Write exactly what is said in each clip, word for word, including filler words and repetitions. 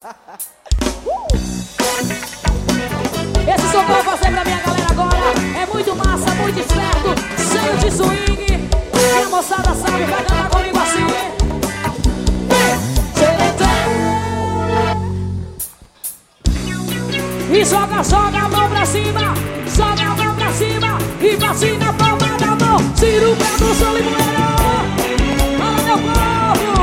Esse som que eu vou fazer pra minha galera agora é muito massa, muito esperto, cheio de swing. E a moçada sabe, vai cantar comigo assim. E joga, joga a mão pra cima, joga a mão pra cima e bate na palma da mão. Tira o pé do chão e fala, meu povo.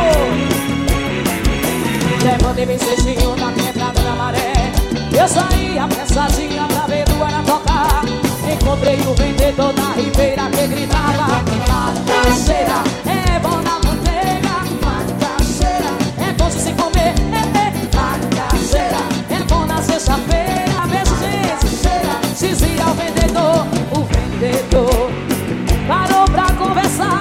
Levantei bem cestinho na quebrada da maré. Eu saí apressadinha pra ver o Guará tocar. Encontrei o vendedor da Ribeira que gritava: macaxeira é bom na manteiga, macaxeira é bom de se comer, é, é. Macaxeira é bom na sexta-feira. Beijo, gente, dizia o vendedor. O vendedor parou pra conversar.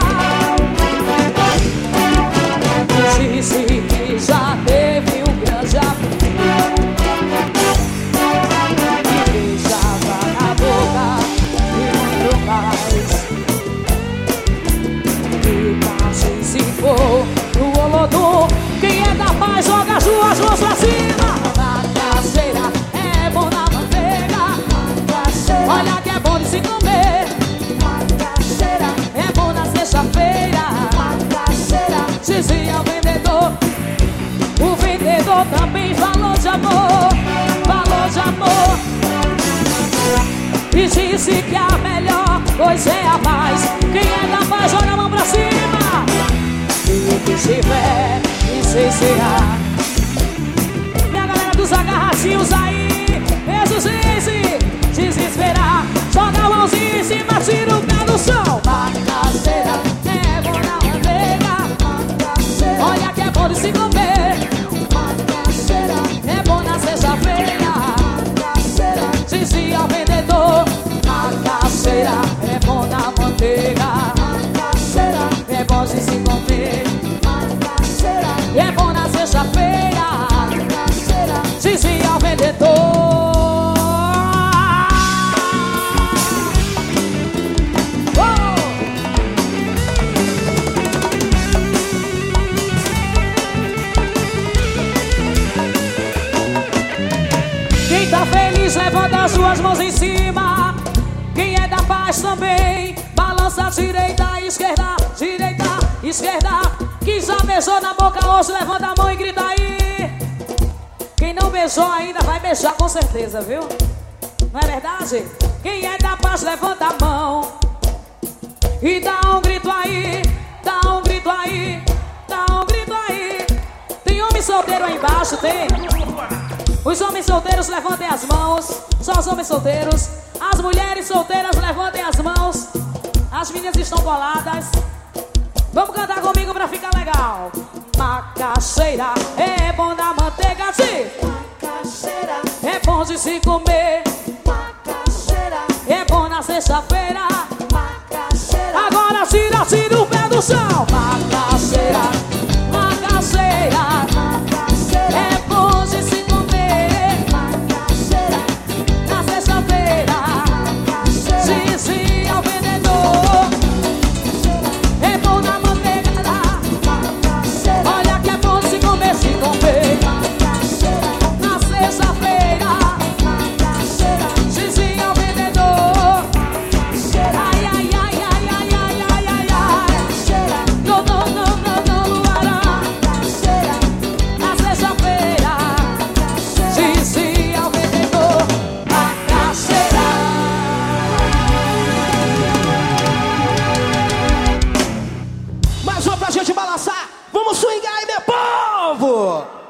Disse que já teve um grande amor e beijava na boca e muito mais. E quase se for no Olodum. Quem é da paz joga as duas mãos pra cima. Macaxeira é bom na manteiga, macaxeira, olha que é bom de se comer. Macaxeira é bom na sexta-feira, macaxeira, dizia o vendedor. O vendedor também falou de amor, falou de amor. E disse que a melhor coisa é a paz. Quem é da paz joga a mão pra cima. E o que tiver e se será. Minha galera dos agarradinhos aí, beijo, gente, desesperar. Joga a mãozinha em cima, tira o pé do chão. Macaxeira é bom na manteiga, macaxeira, olha que é bom de se comer. Macaxeira é bom na sexta-feira, macaxeira, dizia o vendedor. Macaxeira é bom na manteiga, macaxeira é bom de se comer. Macaxeira é bom na sexta-feira, macaxeira, dizia o vendedor. Quem tá feliz levanta as suas mãos em cima. Quem é da paz também balança a direita, a esquerda, direita, esquerda. Quem já beijou na boca hoje levanta a mão e grita aí. Quem não beijou ainda vai beijar com certeza, viu? Não é verdade? Quem é da paz levanta a mão e dá um grito aí, dá um grito aí, dá um grito aí. Tem homem solteiro aí embaixo, tem? Os homens solteiros levantem as mãos. Só os homens solteiros. As mulheres solteiras levantem as mãos. As meninas estão coladas. Vamos cantar comigo pra ficar legal. Macaxeira é bom na manteiga de macaxeira é bom de se comer. Macaxeira é bom na sexta-feira. Macaxeira agora tira, tira o pé do chão. Macaxeira, macaxeira, macaxeira é bom de se comer. Dizia o vendedor. É bom na manteiga, olha que é bom se comer, se comer. Na sexta-feira, dizia o vendedor. Ai, ai, ai, ai, ai, ai, ai, ai, ai. Não, não, não, não, não, Luará. Na sexta-feira, dizia o vendedor. Macaxeira. Mais uma pra gente balançar. Vamos swingar aí, meu povo!